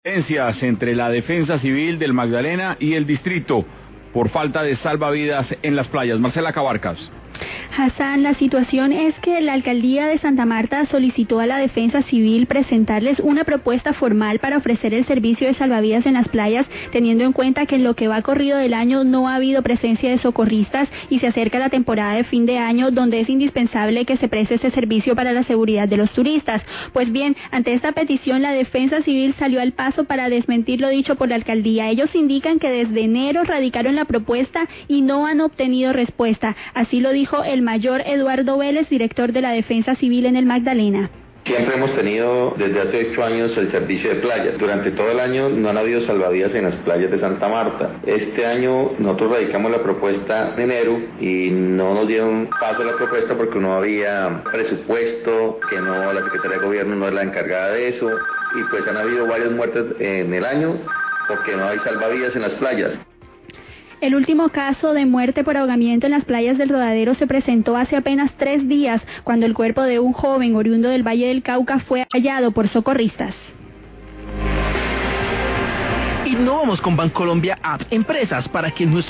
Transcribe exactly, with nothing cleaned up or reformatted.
Diferencias entre la Defensa Civil del Magdalena y el distrito por falta de salvavidas en las playas. Marcela Cabarcas. Hassan, la situación es que la alcaldía de Santa Marta solicitó a la Defensa Civil presentarles una propuesta formal para ofrecer el servicio de salvavidas en las playas, teniendo en cuenta que en lo que va corrido del año no ha habido presencia de socorristas y se acerca la temporada de fin de año donde es indispensable que se preste este servicio para la seguridad de los turistas. Pues bien, ante esta petición la Defensa Civil salió al paso para desmentir lo dicho por la alcaldía. Ellos indican que desde enero radicaron la propuesta y no han obtenido respuesta. Así lo dijo el mayor Eduardo Vélez, director de la Defensa Civil en el Magdalena. Siempre hemos tenido desde hace ocho años el servicio de playas. Durante todo el año no han habido salvavidas en las playas de Santa Marta. Este año nosotros radicamos la propuesta en enero y no nos dieron paso a la propuesta porque no había presupuesto, que no, la Secretaría de Gobierno no es la encargada de eso, y pues han habido varias muertes en el año porque no hay salvavidas en las playas. El último caso de muerte por ahogamiento en las playas del Rodadero se presentó hace apenas tres días, cuando el cuerpo de un joven oriundo del Valle del Cauca fue hallado por socorristas. Innovamos con Bancolombia App, empresas para que nuestro